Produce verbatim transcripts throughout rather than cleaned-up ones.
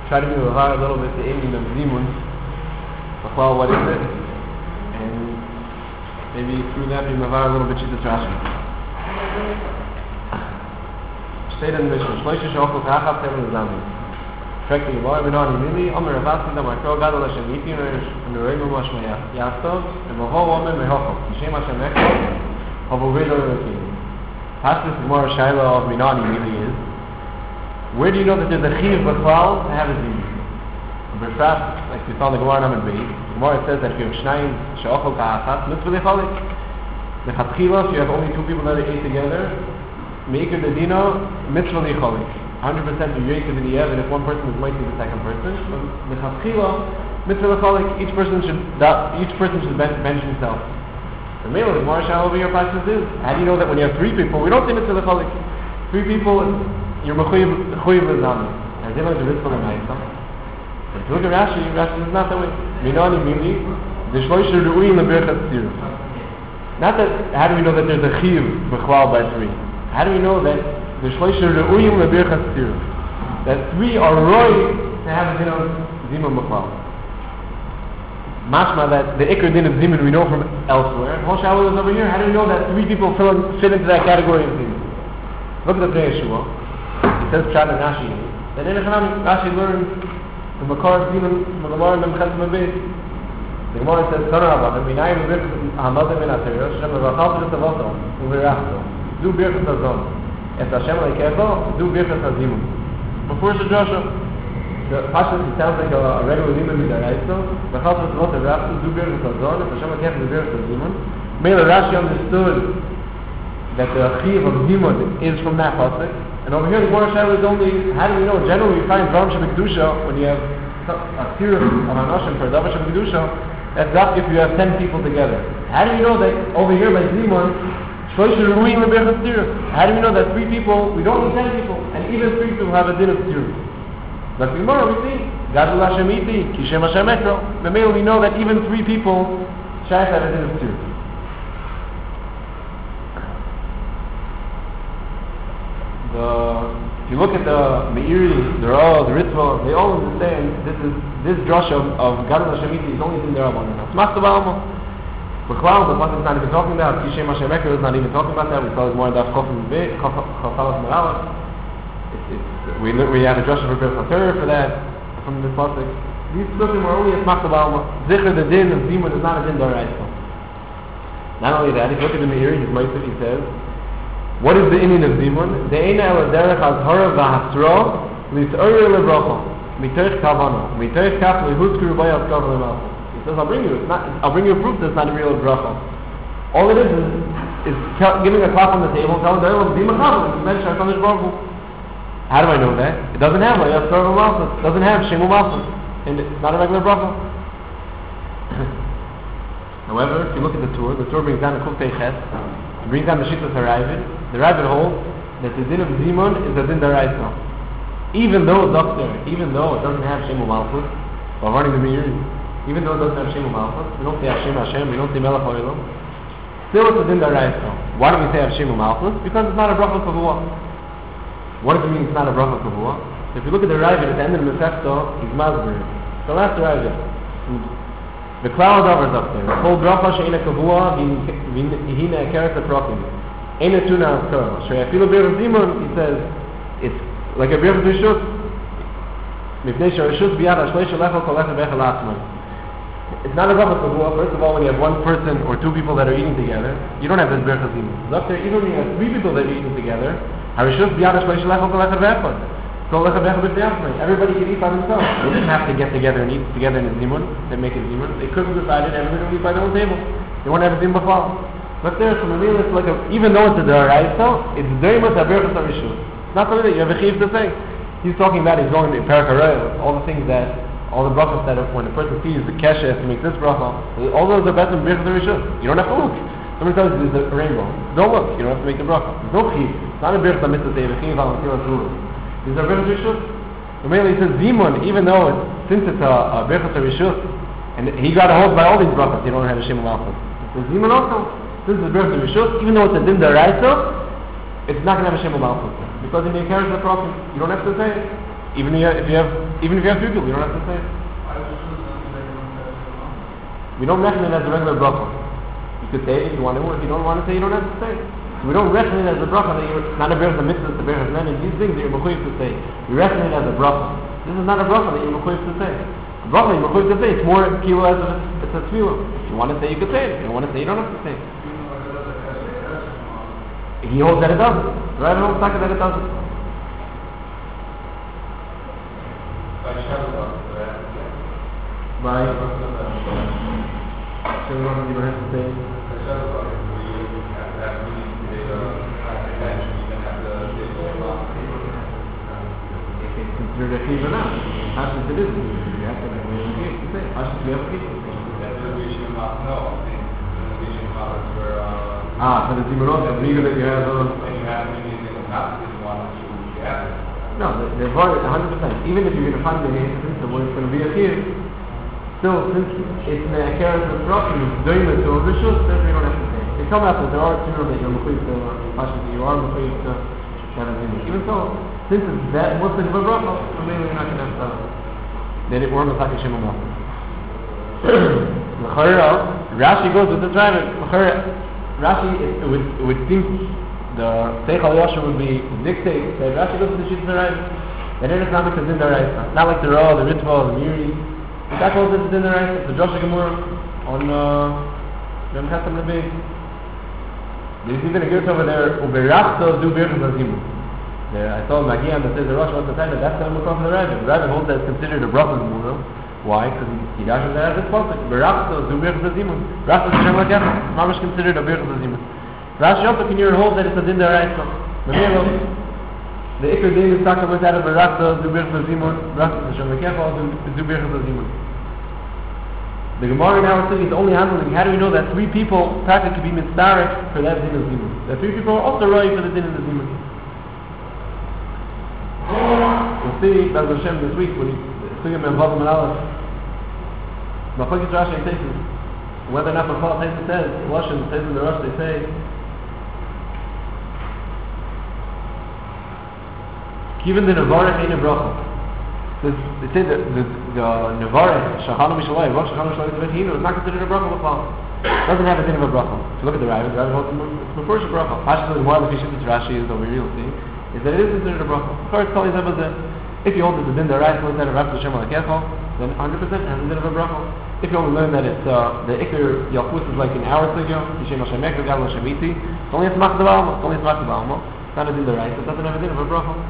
try to be a little bit the ending of Zimun. Well, what is it? And maybe through that be mavar a little bit Shittas Rashi. Steht in the Mishnah, Shloisha Shochel Kachab Tevel Zami. Fragt die Gemara, bin on Mili, Omer Ravasi, da Makro Gadol Hashem Iti, und der Rego Moshma Yastov, und Moho Omer Mehochov, Kishem Hashem Echov, Hovo Vedo Elokim. Past this Gemara Shaila of Minani Mili is, where do you know that there's a Chiv B'Chlal to have a Zimun? B'Frat, like we saw in the Gemara Namen Beit, the Gemara says that if you have Shnayim She'ochel Ka'achas, Mitzvah Lecholik. The Chatchila, if you have only two people that ate together, Meikir the Dino, Mitzvah Lecholik. one hundred percent of Yosef in the Yev, and if one person is mighty the second person, the Chatchila, Mitzvah Lecholik, each person should each person should bench, bench himself. The male of the Gemara Shal over your practice is, how do you know that when you have three people, we don't say Mitzvah Lecholik. Three people, you're Mechuyev L'Zami. As they like the Rizpah and Ha'isam. But if you look at Rashi, Rashi is not that way. Minani Mili, the Shloisha Ru'uyin L'Birchat Tziruf. Not that, how do we know that there's a Chiv B'Chlal by three? How do we know that the Shloisha Ru'uyin L'Birchat Tziruf? That three are Roy to have a din of Zimun B'Chlal. Mashma that the Iker din of Zimun we know from elsewhere. Moshe Shaul is over here. How do we know that three people fill in, fit into that category of Zimun? Look at the Pnei Yeshua. He says Pshat and Rashi. That in Echanami, Rashi learns the Makar Zimun from the Gemara and Memchet Mabit. The Gemara says, Son of Rabban, Minayim Birchas Hamadim in Aterios, Shem Vachal Tzirus Avoto, Uvirachto, Du Birchas Hazon, Es Hashem Leikecho, Du Birchas Hazimun. Before it's a Joshua, the Pashas, it sounds like a, a regular Zimun Midaraiso, Vachal Tzirus Avoto, Uvirachto, Du Birchas Hazon, Es Hashem Leikecho, Du Birchas Hazimun. Mela Rashi understood that the Chiv of Zimun is from that pasuk. And over here the Gemara Shaila is only, how do we know? Generally we find Dvarim Shebekdusha when you have a series of Anashim for Davar Shebekdusha, that's not if you have ten people together. How do you know that over here by Zimun, Shloisha Ru'uyin L'Birchat Tziruf? How do we know that three people, we don't need ten people, and even three people have a din of Tziruf? But tomorrow we see, Gadol Hashem Iti, Kishem Hashem Echov. The male we know that even three people shaykh have a din of Tziruf. The, if you look at the Meiri, the Ra, the Ritva, they all understand this is this drush of, of Gadol Hashem Iti is only in their Rabbanan. Smach to Balma. B'Chlal, the pasuk is not even talking about. Kishem Hashem Echov is not even talking about that. We saw it more in Daf Chof and Beit, Chofalas Meralas. We we have a drush of Birchas HaTorah for that from this pasuk. These psukim are only a Smach to Balma. Zichar the din of Zimun is not a din d'oraisa. Not only that, if you look at the Meiri, his Ma'aseh, he says, what is the inyan of Zimun? The Eina el derech azhara v'hasra l't'oyer lebracha mitoich kavana mitoich kaf lehuzkir b'ay azkav le'mal. He says, I'll bring you. It's not. I'll bring you a proof that it's not a real bracha. All it is is, is giving a clap on the table, telling everyone Zimun Chav. It's mentioned Hakadosh Baruch Hu. How do I know that? It doesn't have b'ay azkav le'mal. It doesn't have shemu malchus, and it's not a regular bracha. However, if you look at the Torah, the Torah brings down the Kuf Ches. It brings down the Shittas HaRavid. The Ravid holds that the din of Zimun is a din d'oraisa. Even though it's up there, even though it doesn't have Shemu Malchus, or running the Meiri, even though it doesn't have Shemu Malchus, we don't say Hashem Hashem, we don't say Melech Ha'olam, still it's a din d'oraisa. Why do we say Shemu Malchus? Because it's not a bracha kavua. What does it mean it's not a bracha kavua? If you look at the Ravid at the end of the Masechta, he's Masber. So that's the Ravid. The cloud hovers up there. The whole bracha she'ena kavua, hina ekeret aprokim. Eina tuna azkar. She'afilu bir Zimun, he says, it's like a bir rishus. Mipnei she'rishus biyad ha'shleish lecha kol lecha becha la'atzman. It's not a bracha kavua. First of all, when you have one person or two people that are eating together, you don't have this bir Zimun. Up there, even when you have three people that are eating together, ha'rishus biyad ha'shleish lecha kol lecha becha. Kol lecha becha b'tziyachmai. Everybody can eat by themselves. They didn't have to get together and eat together in a Zimun. They make a Zimun. They could have decided everybody would eat by their own table. They won't have a Zimun b'chlal. But there, from a meal, it's like a, even though it's a d'oraisa, it's very much a birchas harishus. It's not something that you have a chiv to say. He's talking about, he's going to Perek HaRoel, all the things that, all the brachas that if, when a person sees the keshes to make this bracha, all those are better than birchas harishus. You don't have to look. Someone tells you there's a rainbow. Don't look. You don't have to make the bracha. There's no chiv. It's not a birchas mitzvah say, the chiv al-matil al-tzurus. These are birchas harishus. The meal, he says, Zimun, even though it's, since it's a, a birchas harishus, and he got a hold by all these brachas, you don't have a shem malchus. So Zimun also. This is the birth of Rishus, even though it's a din d'oraisa, it's not going to have a Shem Malchus. Because in the carries the prophet, you don't have to say it. Even if you have, if you have even if you have two people, you don't have to say it. We don't recognize it as a regular bracha. You could say it if you want to, or if you don't want to say it, you don't have to say it. So we don't recognize it as a bracha that you're not a berach the mitzvah, the berach men, and these things that you're mechuyev to say. We recognize it as a bracha. This is not a bracha that you're mechuyev to say. A bracha you're mechuyev to say, it's more kilo as if it's a tefillah. If you want to say, you could say it. If you don't want to say, you don't have to say it. He holds that it doesn't. Right? I don't talk that it doesn't. By so you don't even have to say it's considered a chiv or not. How should it is? You have to make a say. How should you have a chiv? Ah, for the Zimonot, the leader that you have those. No, they're one hundred percent. Even if you're going to find the instance of where it's going to be a chiv, still, since it's in a character of rock, and it's doing it to a ritual, therefore you don't have to say it. They come out that there are two that you're mechuyev to Pashas, you are mechuyev to Shanazim. Even so, since it's that Muslim of a bracha, so maybe you're not going to have to. Then it worms like a Shem Amah. Rashi goes with this right. Rashi, it, it, would, it would seem the Seichel Yosher would be dictate that Rashi goes with the Shittas Harayim. And then it's not like the Din D'Oraisa. Not like the Ra, the Ritva, the Miri. That goes into Din D'Oraisa. The Joshua Gemara on Yom Chesam Nebi. There's even a good over there, Uberachto Du Birchas Azimu. There, I saw Magian that says the Rosh wants to tell you that's the Mukam of the Rabbit. The Rabbit holds that it's considered a Brachas Gemara. Why? Because he dashes that as a prophet. Berachto Du Birchas Azimu. Berachto Hashem Lakecha. Mamash considered a Birchas Azimu. Rashi also can you hold that it's a Din D'Oraisa. The Mero, the Iker Din is talking about that of Berachto Du Birchas Azimu. Berachto Hashem Lakecha Du Birchas Azimu. The Gemara in our city is only handling, how do we know that three people practically could be mitzdarek for that din of zimun? That three people are also right for the din of the zimun. We'll see, B'ez Hashem, this week, when he's speaking about Vavam and Aleph. Machlokas Rashi says, whether or not Machal says it says, Lashon says in the Rosh, they say, Kiven the Nevarech Ein Bracha. They say that the, the Nevarech, Shachanu Mishalai, Rosh Shachanu Mishalai, Hino, is not considered a bracha of a It doesn't have a din of a bracha. If you look at the Ravid, the Ravid holds it's before a bracha. Actually, the more the Shittas Rashi is over here, you'll see, is that it is considered a bracha. Of course, Kali Zebaz, if you hold it to din the right, instead of Rav Hashem Lakecha, then one hundred percent has a din of a bracha. If you only learn that it's, uh, the Iker Yalkus is like an hour ago, Yishem Hashem Ekra, Gavla Hashem Iti, it's only a Smach Devalma, it's only a Smach Devalma, it's not a din the right, it doesn't have a din of a bracha.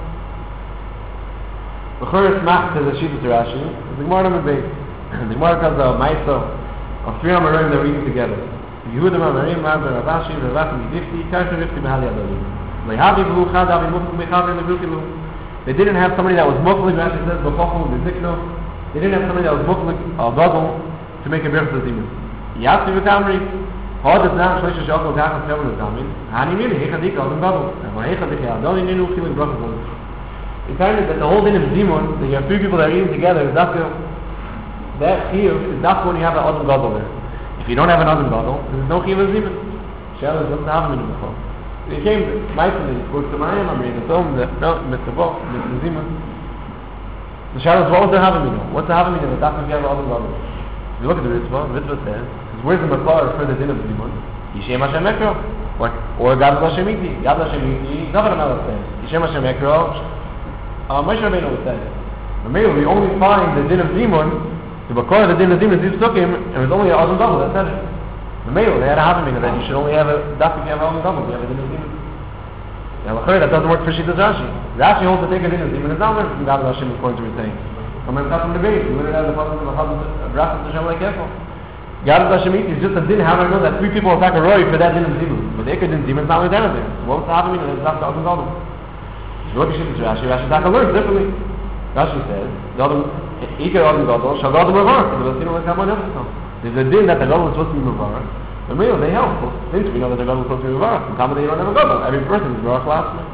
The Chorus Mach says the Shittas Rashi. The Gemara number base. The Gemara tells the Maisa of three Amorim that are reading together. Yehuda Amorim, Rabbi Ravashi, Ravashi Midifti, Karsha Rifti Behali Adalim. Lehavi B'hu Chad Avi Muflik Mechaver Levukilu. They didn't have somebody that was Muflik, Rashi says, B'chochel B'zikno. They didn't have somebody that was Muflik, a Gadol, to make a Birch Zazimim. Yatsi V'kamri. Hod is now Shloisha Shokol Tachas Seven Zamin. Hani Mili, Hechadik Adam Gadol. And Hechadik Adam Ninu Kilik Brachas. It's kind of that the whole thing of Zimun, that you have three people that are eating together, is that that chiyuv is not when you have an Adam Gadol there. If you don't have an Adam Gadol, there's no chiyuv of Zimun. Shell doesn't have him in the before. It came to Maitali, works to Mayim, I'm reading the film, that no, Mister Bo, Mister Zimun. The Shell is what was the Havamino? What's the Havamino? That's if you have an Adam Gadol. If you look at the Ritzvah, the Ritzvah says, where's the Makar for the din of Zimun? Yishem Hashem Ekro. Or, or Gad Hashem Iti. Gad Hashem Iti, nothing about it says. Yishem Hashem Ekro. Uh, Moshe Rabbeinu would say, Rabbeinu, we only find the din of Zimun, the Bakar, the din of Zimun, Ziv took him, and it was only an Adam Double that said it. Rabbeinu, they had a Havamina that you should only have a, that's if you have an Adam Double, you have a din of Zimun. Now, Lachar, that doesn't work for Shittas Rashi. Rashi holds to take a din of Zimun, it's not learned from God Hashem, according to what we're saying. From the top of the base, we learned out of the Pasuk of the Brachas Hashem like Efo. God Hashem is just a din, how do I know that three people attack a Roy for that din of Zimun? But the Iker din Zimun is not with that there. So what was the Havamina? It's not the Adam Double. If you look at Shittas Rashi, Rashi Taka learns differently. Rashi says, the other, Iker Adam Gadol, Shal Gadol Mevar, there's a din that the Gadol is supposed to be Mevar, but maybe they help. Since we know that the Gadol is supposed to be Mevar, in common they don't have a Gadol. Every person is Mevar last night.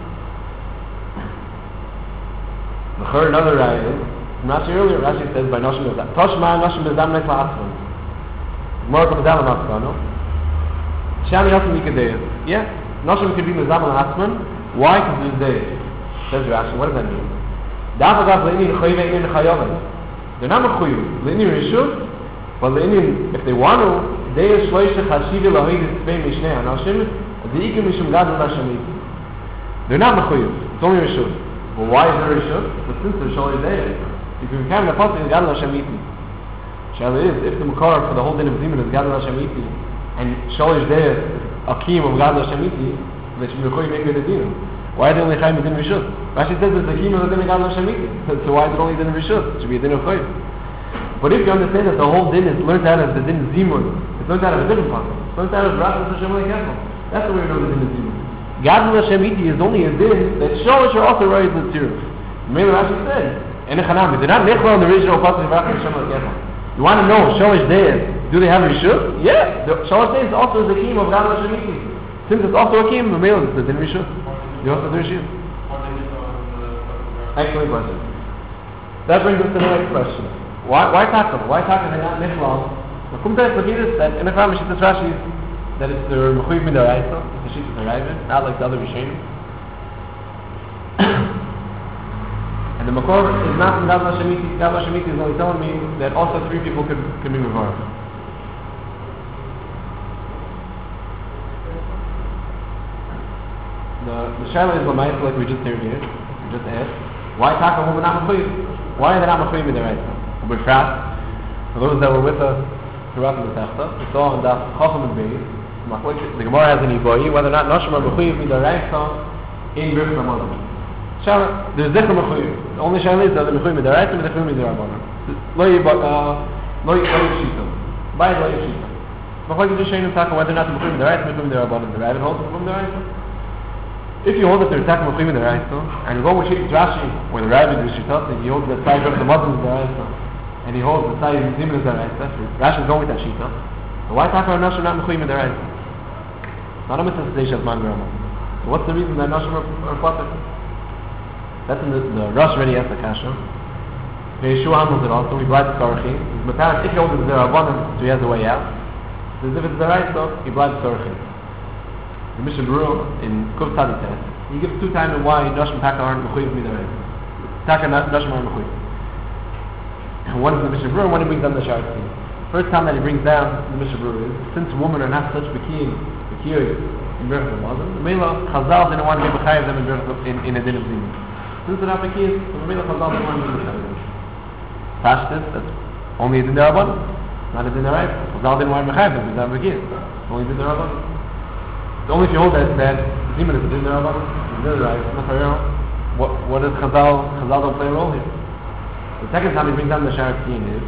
The third another Raya is, from Rashi earlier, Rashi says, by Noshim Bezdam, Toshma Noshim Bezdam Nek La'atzman. Gemara comes down on Atzman, Shani Yosim Yikadev. Yeah, Noshim could be Bezdam La'atzman. Why? Because there's days. Says Rashi, what does that mean? Dafür gab Leinin Choyve in Chayalim. They're not Mechuyu. Leinin Rishut, but Leinin, if they want to, they are Shloisha Chashivi Lahidis Tzvei Mishnei Anashim, the Ikim Mishum Gadol Hashem. They're not Mechuyu. It's only Rishut. Well, why is there Rishut? But since they're Shloisha Deir, if you become the Pasuk is Gadol Hashem Iti. Shall is, if the Makar for the whole din of Zimun is Gadol Hashem Iti, and Shloisha Deir is Akim of Gadol Hashem Iti, they should be Mechuyu make it a din. Why are they only Chaim Din Rishut? Rashi says it's the Akim of the din of Gadol Hashem Iti. So why is it only din of Rishut? It should be a din of Choyv. But if you understand that the whole din is learned out of the din of Zimun, it's learned out of a different pasuk. It's learned out of Rashi Hashem Lekefel. That's the way we know the din of Zimun. Gadol Hashem Iti is only a din that Sholosh are also right with Tziruf. Maybe Rashi said, in a Chanami, they're not Nechla on the original pasuk of Rashi Hashem Lekefel. You want to know Sholosh Deir, do they have Rishut? Yeah, the Sholosh Deir is also the Akim of Gadol Hashem Iti. Since it's also Akim, the male is the din Rishut. You also do Rishut. Excellent question. That brings us to the next question. Why why tackle? Why tackle they not Nichlal? The Kumta is that in the Chama Shittas Rashi that it's the Mechuyev Midaraisa, it's the Shittas Harayvin, not like the other Rishonim. And the Makor is not from Gadol Hashem Iti. Gadol Hashem Iti is only telling me that also three people could, could be Mevarach. The the Shaila is Lamaisa like we just heard here. We just asked. Why tackle when we're not Mechuyev? Why are they not Mechuyev Midaraisa? We're fast. For those that were with us throughout the Masechta, we saw in Daf Chacham and Beis, the Gemara has an Iboi, whether or not Nashim are Mechuyev Midaraisa in Birchas Hamazon. Shara, there's Zikr Mechuyev. The only Shaila is that the Mechuyev Midaraisa and the Mechuyev Midarabanan. Lo Yishita. By Lo Yishita. Machlokes Rishonim talk whether or not the Mechuyev Midaraisa and Mechuyev Midarabanan. The Rabbit holds the Mechuyev Midaraisa. If you hold that they're attacking Mechuyev Midaraisa, and you go with Shittas Rashi, where the Rabbit is Shittas, and he holds the side of the Muslims Midaraisa, and he holds the side of the Zimun Midaraisa, Rashi is going with that Shita. So why talk about Nashim not Mechuyev Midaraisa? Not a mitzvah today, Shazman Grama. So what's the reason that Nashim are, are Pater? That's in the, the Rosh already asked the Kasha. Yeshua handles it also, we blind the Sorachim. If he holds the Zerabanan, so he has a way out. So if it's the Raisa, he blinds the Sorachim. The Mishnah Berurah in Kuf Tzadi test, he gives two times why Nashim Taka aren't Mechuyev Midaraisa. Taka Nashim aren't Mechuyev. One is the Mishnah Berurah, one he brings down the Shaarei. First time that he brings down the Mishnah Berurah is, since women are not such Bekiyin, Bekiyos in Birchas Hamazon, the Mela Chazal didn't want to be Bechayev them in, in, in a din of Zimun. Since they're not Bekiyos, the Mela Chazal didn't want to be Bechayev them. Pashtus, that's only a din Darabanan, not a din Daraisa. Chazal didn't want to be Bechayev them, because they're not Bekiyos. Only a din Darabanan. Only if you hold that that Zimun is a din Darabanan, it's a din Daraisa. What what does Chazal? Chazal don't play a role here. The second time he brings down the Shaarei is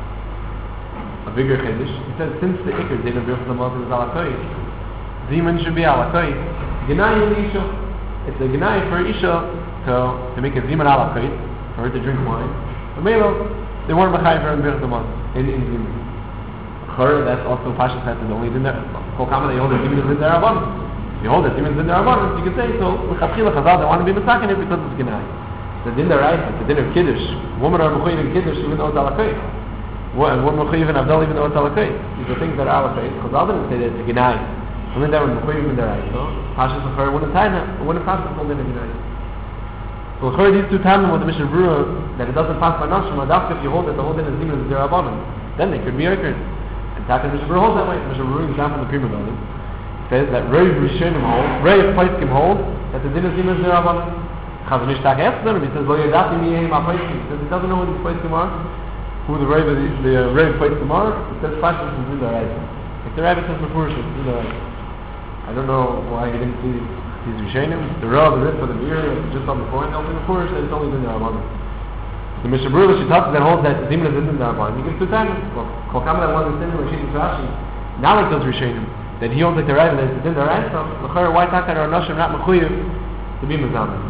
a bigger chiddush. He says since the Iker din of Birchas Hamazon is alakoy, Zimun should be alakoy. Genai in Isha, it's a genai for Isha to to make a Zimun alakoy, for her to drink wine. But Melo, they weren't bechayev her in Birchas Hamazon in in Zimun. Her, that's also Pashas has the only din there. Kol kama they hold that Zimun is in Darabanan. You hold that Zimun is in Darabanan, you can say so. Mechatchila Chazal they want to be mistaken it because it's genai. The din Daraisa, the din of Kiddush. Women are mechuyev in Kiddush even though it's alakoy. And we're mechuyev in Avdal even though it's alakoy. These are things that are alakoy. Chazal didn't say that it's a genai. Only that we're mechuyev in Daraisa. Pashas of her wouldn't tie that. Wouldn't pass the whole din of genai. So her these two times with the Mishnah Berurah that it doesn't pass by Nashim, that's if you hold that the whole din is Zimun is Darabanan, then they could be Iker. And Taka Mishnah Berurah holds that way. Mishnah Berurah example in the Prima Building says that Reiv Rishonim hold, Reiv Paiskim hold that the din of Zimun is Darabanan. Chazanish Taka asks them, he says, Lo Yadati Miyehim HaPaiskim. He says he doesn't know who these Paiskim are, who the Reiv the uh, Reiv Paiskim are. He says Pashas is in the Raisa. If the Rabbit says Mefurish is in the Raisa. I don't know why he didn't see these Rishonim. The Rav, the Ritz, for the beer, just on the point, only Mefurish, and it's only in the Rabbanan. The Mishnah Berurah, she talks that holds that Zimun is in the Rabbanan. He gives two times. Kol kama that one is in the Shittas Rashi. Now like those Rishonim, that he holds like the Rav, that it's in the Raisa. Why Taka or Nashim not Mechuyev to be Mazaman?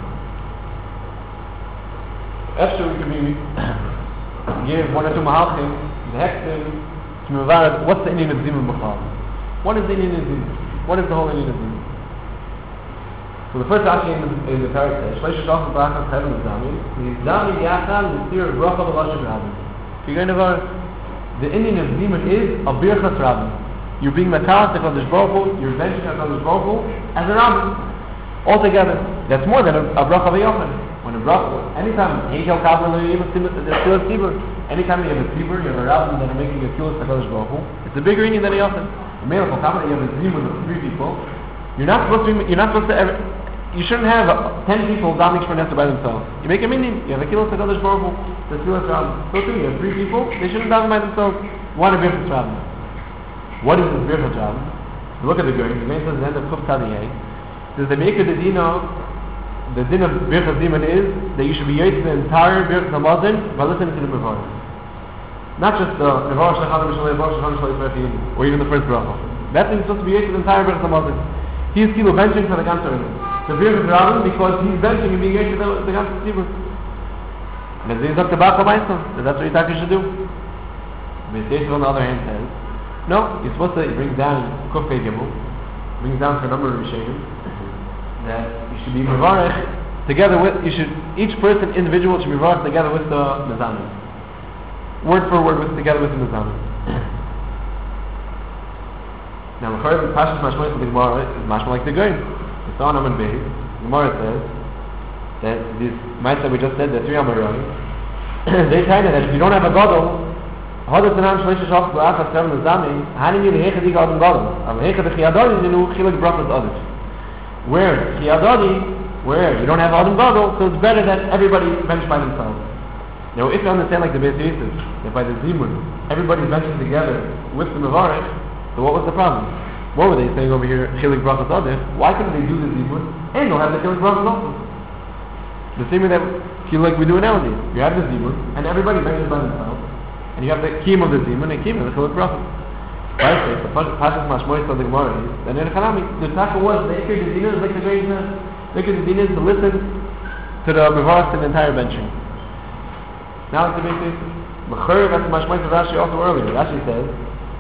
After we can be give one or two mahalchim, the hektim, to mevarad, what's the Indian of Zimun B'chal? What is the Indian of Zimun? What is the whole Indian of Zimun? So the first Rashi in the, in the parak says, Shleish Shachar Barachas Chayim Zami, Zami Yachal L'Sir Bracha V'Lashem Rabbi. If you're going to ver, the Indian of Zimun is a Birchas Rabbi. You're being Makas to HaKadosh Baruch Hu, you're venturing HaKadosh Baruch Hu as a Rabbi. Altogether, that's more than a, a Bracha V'Yochanan. When a bracha, anytime, Hegel Kavler, there's still a tzibur. Anytime you have a tzibur, you have a rabbin that are making a kilos HaKadosh Baruch Hu, it's a bigger inyan than a yochid. In Melech HaKavler, you have a zimun of three people. You're not supposed to, be, you're not supposed to ever, you shouldn't have uh, ten people davening Shmoneh Esrei by themselves. You make a minyan, you have a kilos HaKadosh Baruch Hu, the kilos rabbin. So too, you have three people, they shouldn't daven by themselves. One a birchas rabbin. What is this birchas rabbin? Look at the Goyim, the Goyim says at the end of Kuf Tzadiyeh, says the Meikar the Dino, the din of Birchas Zimun is that you should be yotze the entire Birchas Hamazon by listening to the Mevarach. Not just the Mevarach Shechad Mishalei, Mevarach Shechad Mishalei, or even the first bracha. That thing is supposed to be yotze the entire Birchas Hamazon. He is kilo benching for the Ganser. The Birchas Rabbin because he's benching and being yotze the, the Ganser Tzibur. And as he is up to Baka Meister, that's what you thought you should do. But Yosef on the other hand says, no, you're supposed to bring down Kuf Pei Gimel, brings down for a number of Rishayim, that you should be mevarech together with, you should, each person, individual should be mevarech together with the mezamin. Word for word with, together with the mezamin. Now, the Chayim Pashas Mashmois of the Gemara is mashma like the Goyim. The Son Amen Beis, the Gemara says that this might that we just said, the three Amorai, they tell you that if you don't have a Gadol, Hodas Anam Shleisha Shach B'Achas Seven Mezamin, Hanim Yeh Hecha Diga Adam Gadol. Aber Hecha the Chiyadol is in U Chilik Brachas Others. Where Chiyadadi, where you don't have Adam Gadol, so it's better that everybody bench by themselves. Now, if you understand like the Beis Yosef, that by the Zimun, everybody's benching together with the Mevarech, so what was the problem? What were they saying over here, Chilik Brachas Adif? Why couldn't they do the Zimun and they'll have the Chilik Brachas also? The same way that feel like we do nowadays. You have the Zimun, and everybody benches by themselves, and you have the Kiyum of the Zimun and Kiyum of the Chilik Brachas. Right, so the Pashas Mashmois of the Gemara is that in Chanami, the Taka was the Ikir the Dinah is like the great the Ikir the Dinah is to listen to the Mevarach and the entire benching. Now it's the basis. Mechur, that's the Mashmois of Rashi also earlier. Rashi says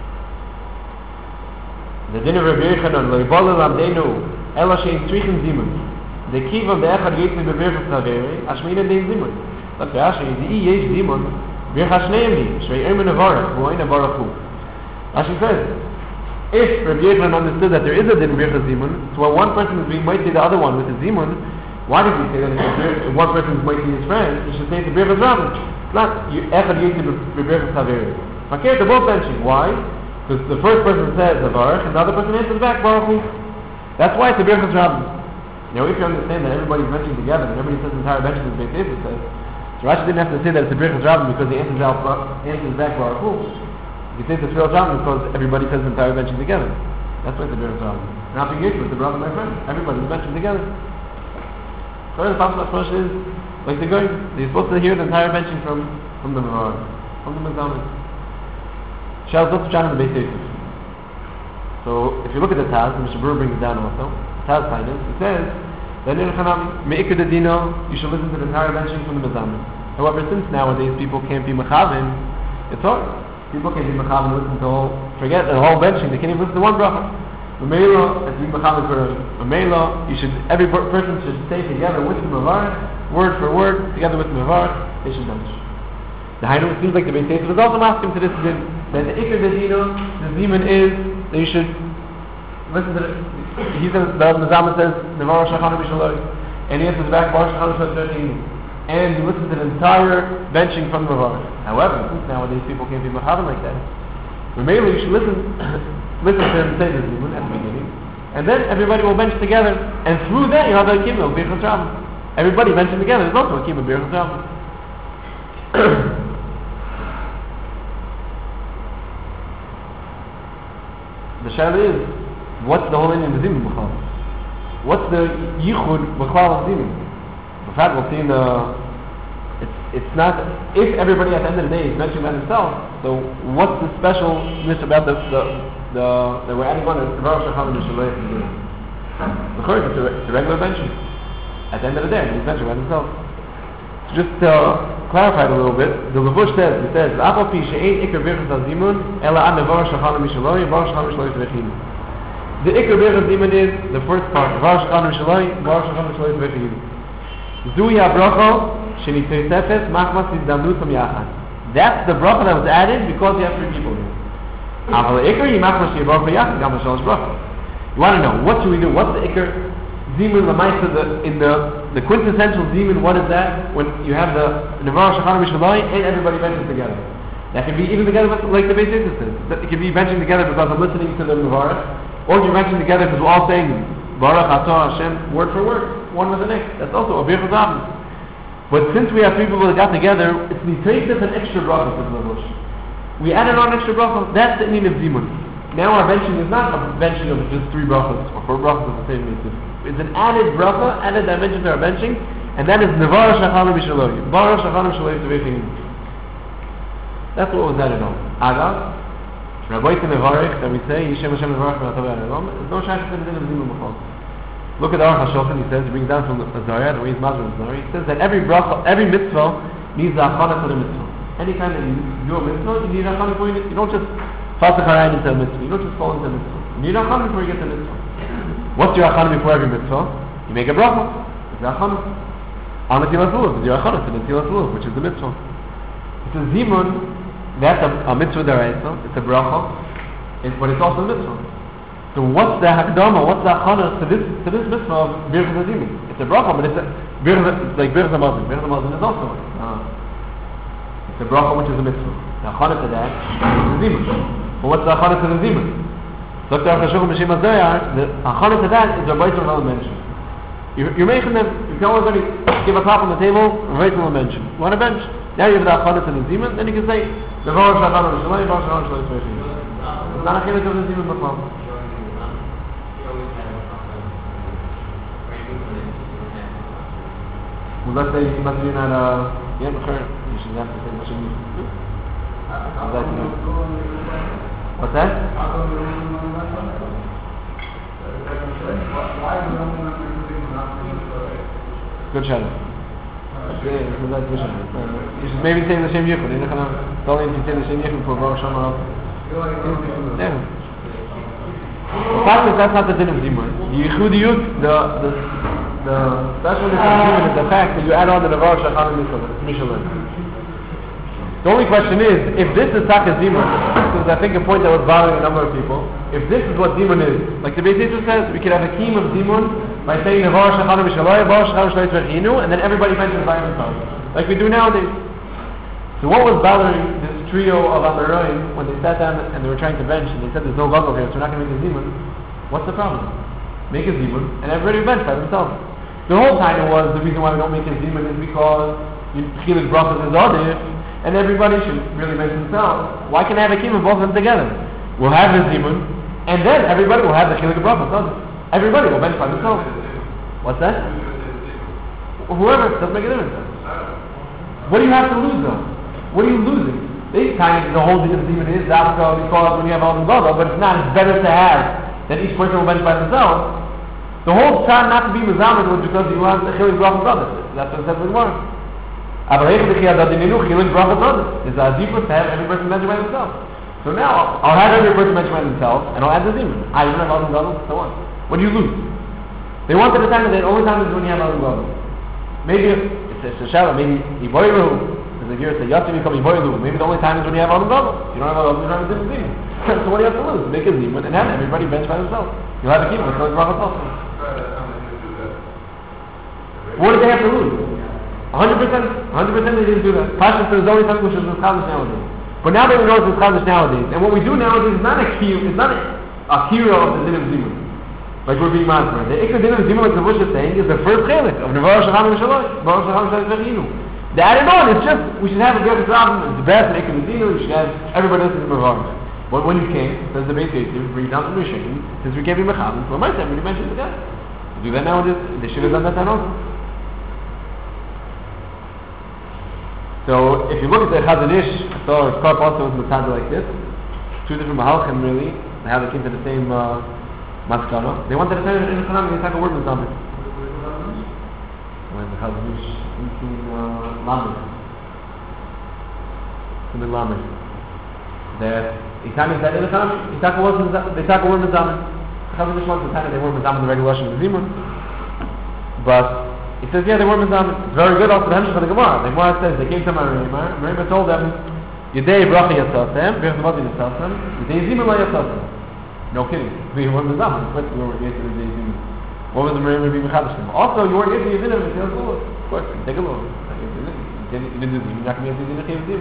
the Dinah of Rabbi Yechanan Leibol Lamdenu Ela Shein Tzrichen Zimun. The Kiv of the Echad Yitzim Bevirchas Taveri Ashmina Dein Zimun. Look, Rashi, the I Yesh Zimun Birchas Neemi Shrei Ermin Avarach Huayna Baruch Hu. Rashi says, if Rabbi Yechanan understood that there is a din Birchas Zimun, so when one person is being mighty the other one with the Zimun, why did he say that if one person is mighty his friend, he should say the Birchas Rabbin? It's not Echad Yitzim Birchas Taveri. Okay, they're both benching. Why? Because the first person says Avarach and the other person answers back Baruch Hu. That's why it's the Birchas Rabbin. Now if you understand that everybody's benching together and everybody says the entire bench is Beis Yosef says, so Rashi didn't have to say that it's the Birchas Rabbin because he answers, out, answers back Baruch Hu. He says the Tefillah Rabbin because everybody says the entire benching together. That's why it's the Birchas Rabbin. Not being used with the brother, my friend. Everybody's benching together. So the Pashas Mashmois is like the Goyim. They're supposed to hear the entire benching from from the Mevarach, from the Mezamin. Shal Zot Chan in the Beis Yosef. So if you look at the Taz, and Mister Brewer brings it down also, Taz Tainus, it says that in Chanam Meikar the Dino, you should listen to the entire benching from the Mezamin. However, since nowadays people can't be Mechavin, it's hard. People can't be Mechav and listen to all, forget the whole benching, they can't even listen to one bracha. Mamela, if you Mechav for Mamela, you should, every per- person should stay together with the Mevarach, word for word, together with the Mevarach, they should bench. The Hainu, it seems like the Beis Yosef was also asking to this din, that the Ikar the Dino, the Zimun is, that you should listen to the, he says, the Mezamin says, Mevarach Shachana Mishaloi, and he answers back, Baruch Shachana Mishaloi, and you listen to the entire benching from the Mevarach. However, since nowadays people can't be Mechavan like that, remember you should listen listen to him say the Zimun at the beginning, and then everybody will bench together, and through that you have a Kibbutz, Birchas Rabbin. Everybody benching together is also a Kibbutz, Birchas Rabbin. The Shaila is, what's the whole Indian of Zimun B'chal? What's the Yichud B'chal of Zimun? In fact, we'll see in the, it's, it's not, if everybody at the end of the day is mentioning by themselves, so what's the specialness about the, the, the, that we're adding on to the Baruch Shacham and Shalei? The Chorus, it's a, it's a regular benching. At the end of the day, he's mentioning by themselves. So just to clarify it a little bit, the Levush says, it says, Apal pi she'ein ikar birchas hazimun, ela ad Baruch Shacham and Shalei, Baruch Shacham and Shalei v'echinu. The ikar birchas hazimun is the first part, Baruch Shacham and Shalei, Baruch Shacham and Shalei v'echinu. Zui ha-bracha shenitosefes machmas izdamnutam yachad. That's the bracha that was added because you have three people here. Aval ikar yi machmas yi bracha yachad gam shalosh bracha. You want to know, what should we do? What's the ikar Zeman Lamaisa, the in the the quintessential Zeman, what is that? When you have the Nevar Shachan Mishalai and everybody benches together. That can be even together like the Beit Yitzchak says. It can be benching together because I'm listening to the Nevar, or you're benching together because we're all saying Baruch Atah Hashem word for word, one with the next. That's also a Birchas Avos. But since we have three people that got together, it's Nitreitis an extra bracha to the Bush. We added on extra bracha. That's the meaning of Zimun. Now our benching is not a benching of just three brachas or four brachas of the same mitzvah. It's an added bracha, added dimension to our benching, and that is Nevar Shachan Mishaloi. Baruch Shachan Mishaloi Tevechim. That's what was added on. Agav, Rabbi Nevarich, that we say Yishem Hashem Nevarich V'Atavei Adom. There's no shaykhs in the din of Zimun B'chol. Look at the Aruch HaShulchan. He says, he brings down from the Zohar, the way he's mazur the Zohar. He says that every bracha, every mitzvah needs a achana for the mitzvah. Anytime that you do a mitzvah, you need a achana before you. You don't just fasach harayin into a mitzvah. You don't just fall into a mitzvah. You need a achana before you get to the mitzvah. What's your achana before every mitzvah? You make a bracha. It's the achana. On the Netilas Lulav, it's your achana to the Netilas Lulav, which is the mitzvah. It's a zimun. That's a, a mitzvah deraisa. It's a bracha, it, but it's also a mitzvah. So what's the hakdama? What's the achana to this to this mitzvah of birchas hazimun? It's a bracha, but it's a birchas, it's like birchas hamazon. Birchas hamazon is also uh, it's a bracha, which is a mitzvah. The achana to that is the zimun. But what's the achana to the zimun? Look at the Shulchan B'Shem HaZohar. The achana to that is the Rabbi Tzur mention. You're, you're making them. You can always give a top on the table. Rabbi Tzur mention. You want a bench? Now you have the achana to the zimun. Then you can say the Baruch Shachan Mishalai, Baruch Shachan Mishalai Tevechim. It's not a chilek of the zimun b'chol. Well, let's say you must be not a yeah, but you should have to say what you need to do. What's that? Good shadow. You should maybe say the same yichud. You're not gonna tell him to say the same yichud for Baruch Shama. Yeah. The fact is that's not the din of Zimun. The yichudiyut, the the The specialness of Zimun is the fact that you add on the Nevar Shachan Mishaloi. The only question is, if this is Taka Zimun, this is I think a point that was bothering a number of people, if this is what Zimun is, like the Beit Yitzchak says, we could have a keem of Zimun by saying Nevar Shachan Mishaloi, Nevar Shachan Mishaloi Tevechinu, and then everybody mentions by themselves, like we do nowadays. So what was bothering this trio of Amoraim when they sat down and they were trying to bench and they said there's no goggle here, so we're not going to make a Zimun? What's the problem? Make a Zimun, and everybody bench by themselves. The whole time it was the reason why we don't make a zimun is because chilik brachas is adif, and everybody should really make themselves. Why can't I have a kiyum of both of them together? We'll have the zimun, and then everybody will have the chilik brachas adif. Everybody will bench by themselves. What's that? Whoever, doesn't make a difference. What do you have to lose though? What are you losing? These times the whole thing of zimun is dafka because when you have all the gadol, but it's not. It's better to have that each person will bench by themselves. The whole time not to be Muzammid was because you want the Chilik Brachas Adif. That's what it says in the Gemara. Abraham the Chiyad Adininu Chilik Brachas Adif. It's a deeper to have every person mention by themselves. So now I'll have every person mention by themselves and I'll add the Zimun. I don't have Adam Gadol, so on. What do you lose? They wanted the time that the only time is when you have Adam Gadol. Maybe it's a Shashala, maybe Iboiru. As the Gira said, Yasim become Iboiru. Maybe the only time is when you have Adam Gadol. You don't have Adam, you don't have a different Zimun. So what do you have to lose? Make a Zimun and have everybody bench by themselves. You'll have to keep it with Chilik Brachas Adif. What did they have to lose? one hundred percent, one hundred percent they didn't do that. Pasha says the only time which is Chazdish nowadays. But now they know it's Chazdish nowadays. And what we do nowadays is not a key, it's not a, a hero of the Din of Zimun. Like we're being master. The Ikka Din of Zimun, like the Bush is saying, is the first chelik of Nevar Shachan Mishaloi. Nevar Shachan Mishaloi Tevechinu. The added on is just, we should have a Gershon Rabin, it's the best in Ikka Zimun, we should have everybody else in the Nevar. But when you came, says the Beit Yitzchak, bring down some Rishakim, since we can't be Mechavim, so my time, we mentioned it again. Do that nowadays, they should have done that then also. So if you look at the Chazon Ish, so it's called also with Matzah like this, two different Mahalchim really, they have they came to the same uh, Maskana. They wanted to say in the Tanakh, they talk a word with Zamit. When the Chazon Ish, in Lamed. In the Lamed. The Itani said in the Tanakh, they talk a word with Zamit. The Chazon Ish wants to say they were with Zamit, the regulation of the Zimun. But he says, yeah, they were Mizam. It's very good also the Hemshech for the Gemara. The Gemara says, they came to Marima. Marima told them, Yedei Bracha Yatzasem, Birch Mati Yatzasem, Yedei Zimun La Yatzasem. No kidding. We were Mizam. We were Yedei Zimun. What was the Miriam Rabbi Mechadash? Also, you weren't into Yevinim until it was of course, you take a look. You didn't do Zim, you're not going to be able to do Zim.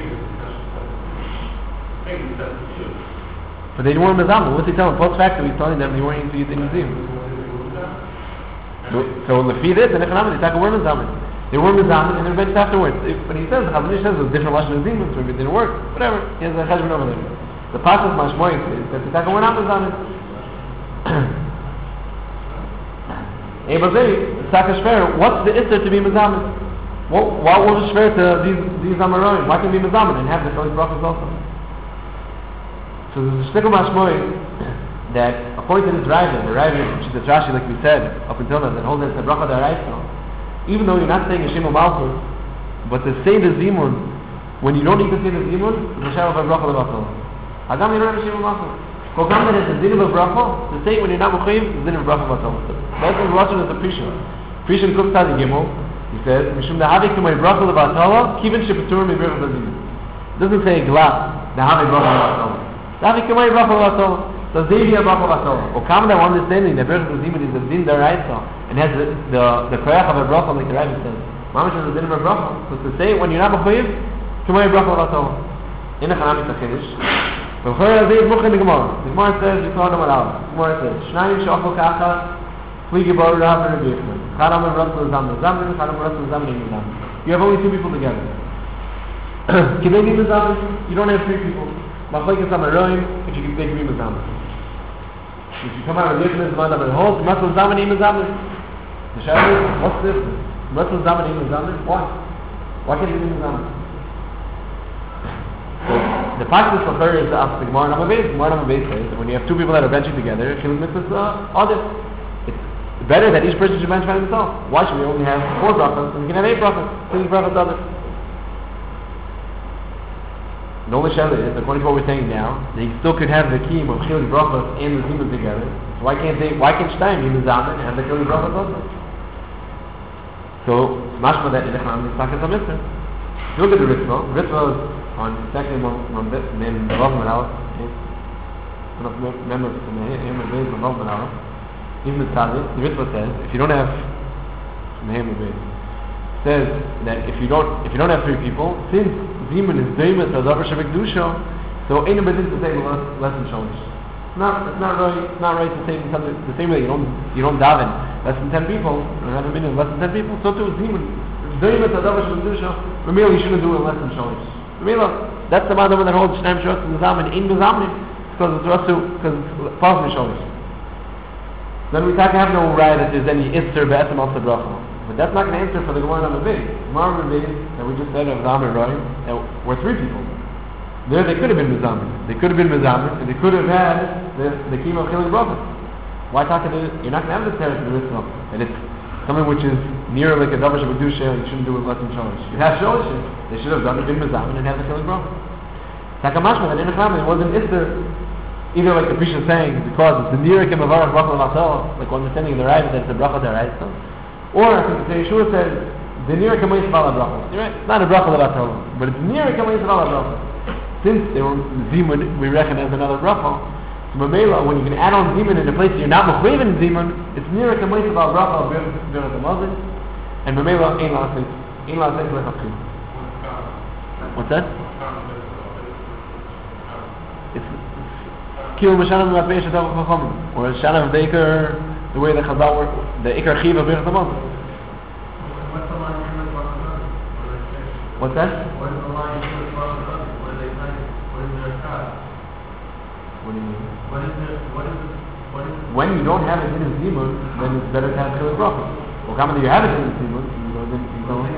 But they weren't Mezamim. What's he telling? Post facto, he's telling them they weren't into Zim. So, Lefi this, and Economic, they talk about Mezamim. They were Mezamim, and they're benched afterwards. If, but he says, the Chazanish says, it was different Lashon Zim, so if it didn't work, whatever. He has a Cheshbon over there. The Pasuk Mashmoy says that the Taka were not Mezamim. Ebazei, Saka Shver, what's the Isser to be Mezamim? What, what was the Shver to these, these Amaroim? Why can be Mezamim and have the Holy Prophets also? So there's a Shtickle Mashmoy that according to this Ravid, the Ravid, which is the Rashi like we said, up until now, that holds that it's a Bracha D'Oraisa, even though you're not saying Hashem Malchus, but to say the Zimun, when you don't need to say the Zimun, it's a Shem of a Bracha L'Vatal. Hagam you don't have Hashem Malchus. Kogam that it's a Zin of a Bracha, to say it when you're not Mechayiv, it's a Zin of a Bracha L'Vatal. That's what we're watching as a Prishan. Prishan Kuf Tzadi Gimel, he says, Mishum Da'avik to my Bracha L'Vatal, Kivin Shepetur Mi Bracha L'Zimun. It doesn't say Glas, Da'avik Bracha L'Vatal. Da'avik to my Bracha L'Vatal. So they be a Bracha L'Vatal. Or come that understanding that Bracha L'Zimun is a Zin D'Oraisa, and has the the, the Koyach of a Bracha, like the Rabbi says. Mamash is a Zin of a Bracha. So to say it when you're not Mechayiv, K'may Bracha L'Vatal. In a Chanami Tzachirish. But Chor Azeh is Muchin the Gemara. The Gemara says, you call them aloud. The Gemara says, Shnayim Shofel Kacha, Fliege Bar Rav and Rabbi Yechman. Chadam and Rasul Zamna Zamna, Chadam and Rasul Zamna and Zamna. You have only two people together. Can they be Mazamna? You don't have three people. Machlekes Amaroim, if you can take me Mazamna. If you come out of Yechman, Zman and Holt, Rasul Zamna and Zamna. The Shabbos, what's this? Rasul Zamna and Zamna? Why? Why can't you be Mazamna? So, the practice for her is to ask the Gemara Nama Beis. Gemara Nama Beis says that when you have two people that are benching together, Chilik Mitzvah is uh, audit. It's better that each person should bench by himself. Why should we only have four brachas and we can have eight brachas? Six brachas other. The only shell is, according to what we're saying now, that you still could have the kiyum of Chilik brachas and the zimun together. So why can't they? Why can't Shtayim be Mizamen and have the Chilik brachas also? So, mashma that in the Cham is Takas HaMitzvah. If you look at the Ritva, Ritva is on the second one named Rav Menal, one of the members of the Hemel Beis of Rav Menal, even the Tzaddik, the Ritva says, if you don't have the Hemel Beis, says that if you don't if you don't have three people, since Zimun is Deimet Adavar Shevekdusha, so ain't nobody to say less than Sholish. Not it's not right it's not right to say the same way you don't you don't daven less than ten people, or have a minute less than ten people, so too Zimun Deimet Adavar Shevekdusha, Ramil you shouldn't do it less than Sholish. That's the man that holds Shnaim Shos in the Zaman in the Zaman because it's Rasu, because it's Pasmi Sholish. Then we can't have no right that there's any Isser Be'etzem of the Bracha. But that's not going to answer for the Gemara Nama Beis. Gemara Nama Beis that we just said of Zaman Roim, that were three people. There they could have been Mizamin. They could have been Mizamin, and they could have had the the Kima of Chilik Bracha. Why talk about it? You're not going to have the Teres of the Ritva, and it's something which is near like a Davar Shabbat you shouldn't do it less than Sholish. You have Sholish, they should have done it, been Mizamin, and have the Chilik Bracha. Takamashma, that in the family, it wasn't Isser, either like the Prisha is saying, because it's the Nirik and Mavarach Bracha L'Masel, like understanding the right that it's a Bracha D'Oraisa, or I think the Yeshua says, the Nirik and Ma'is Bala Bracha. You're right, it's not a Bracha L'Masel, but it's Nirik and Ma'is Bala Bracha. Since they were Zimun, we reckon as another Bracha, so Mamela, when you can add on Zimun in a place that you're not Mechayiv in Zimun, it's Nirik and Ma'is Bala Bracha of Birach HaMazin, and Mamela ain't La'aseh, ain't La'aseh L'Chachim. What's that? It's Kil Mashanav Rapei Shatav Chacham, or Shanav the Iker, the way the Chazal work, the Iker Chiv of Birach HaMazin. What's the line in the Bracha? What's that? What is the line in the Bracha? What are they saying? What is their cut? What do you mean? What is the, what is the, what is the... When you don't have it in a Zimun, then it's better to have Chilik Bracha. Well, how many you have it in a Zimun, you go then, you go...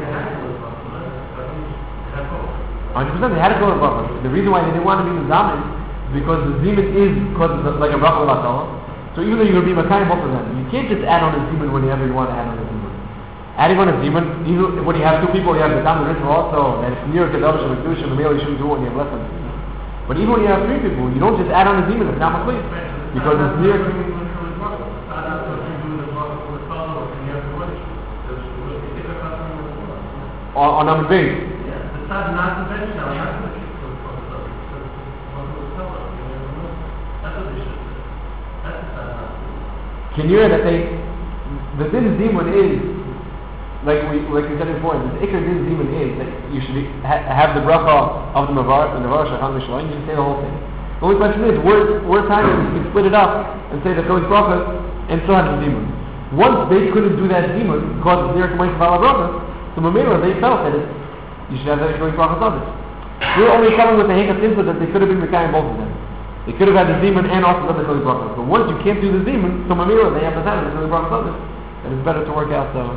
one hundred percent they had a Chilik Bracha. The reason why they didn't want to be Mizamin is because the Zimun is because it's like a Bracha L'Vatala. So even though you're going to be Makayim both of them, you can't just add on a Zimun whenever you want to add on a Zimun. Adding on a Zimun, even when you have two people, you have the Tam the ritual also, that it's near Kedavish and Kedusha, the male you shouldn't do it when you have less than two. But even when you have three people, you don't just add on a Zimun, it's not Makayim. Because it's near... On, on number base. Yeah, the side not conventional, not conventional. Can you hear that they the din zimun is, like we like we said before, the ikar din zimun is that you should be, ha, have the bracha of the mavar, the mavar shacham mishloim, you can say the whole thing. The only question is, where, where time is you can split it up and say the Kohen Bracha and still have the zimun. Once they couldn't do that zimun because it's near to Moshe Vala Bracha, so Mamela they felt that it, you should have that Kohen Bracha others. We're only coming with the Henkat input that they could have been Mekayim both of them. They could have had the zimun and also done the Kohen Bracha. But once you can't do the zimun, so Mamela they have the time of the Kohen Bracha others. And it's better to work out the...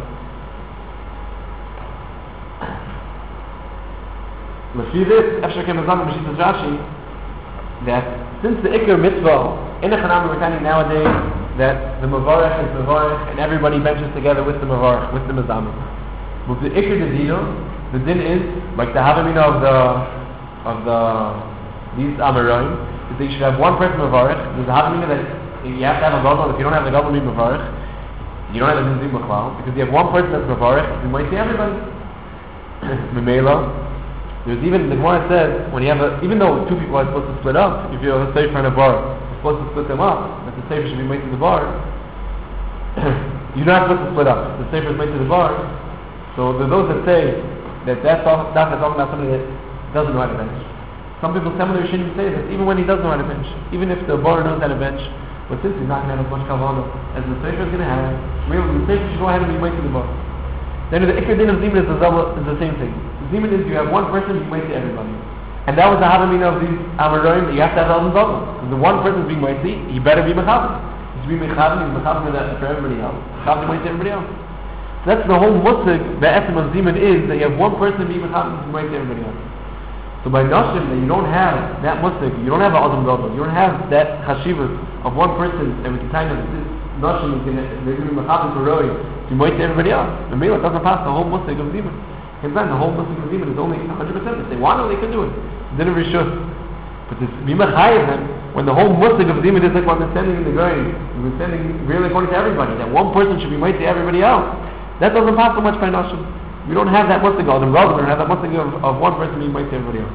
Let's see this. Efshar Kem Azam B'Shittas Rashi, that since the Iker Mitzvah in the Chanam Mekani nowadays, that the Mavarech is Mavarech and everybody benches together with the Mavarech, with the Mazamim. But the Iker Dedino, the din is, like the Havamina of the, of the, these Amaroim, is that you should have one person Mavarech. There's a Havamina that you have to have a Gadol. If you don't have the Gadol, you Mavarech. You don't have the Din Zim because you have one person that's Mavarech, you might see everybody. Memela. There's even, the Gemara says, when you have a, even though two people are supposed to split up, if you have a sefer and a bar, you're supposed to split them up, but the sefer should be made to the bar, you're not supposed to split up. The sefer is made to the bar. So there are those that say that that's talk, that's talking about somebody that doesn't know how to bench. Some people, some of their shouldn't say that, even when he does know how to bench, even if the bar knows how to bench, but since he's not going to have as much kavanah as the sefer is going to have, really the sefer should go ahead and be made to the bar. Then the Ikar Din of Zimun is, is the same thing. Zimun is you have one person being mighty everybody. And that was the Havamina of these Amaroim, that you have to have Elden Double. Because the one person is being mighty, he better be Mechavim. He's being Mechavim, he's Mechavim for everybody else. Mechavim mighty everybody else. So that's the whole musig, the essence of Zimun is that you have one person being Mechavim, he's mighty everybody else. So by Nashim, that you don't have that musig, you don't have an Adam Double, you don't have that Chashivas of one person that we can kind of, Nashim is going to be Mechavim for Roi, to be mighty everybody else. The Mela doesn't pass the whole musig of Zimun. And then the whole Muslim Zimun is only one hundred percent. If they want to, they can do it. Didn't reshut. But this Bimachayim them, when the whole Muslim of Zimun is like what they're sending in the grave, we're sending really according to everybody, that one person should be made to everybody else. That doesn't pass so much by Nashim. We don't have that Muslim God, and rather we don't have that Muslim of, of one person being made to everybody else.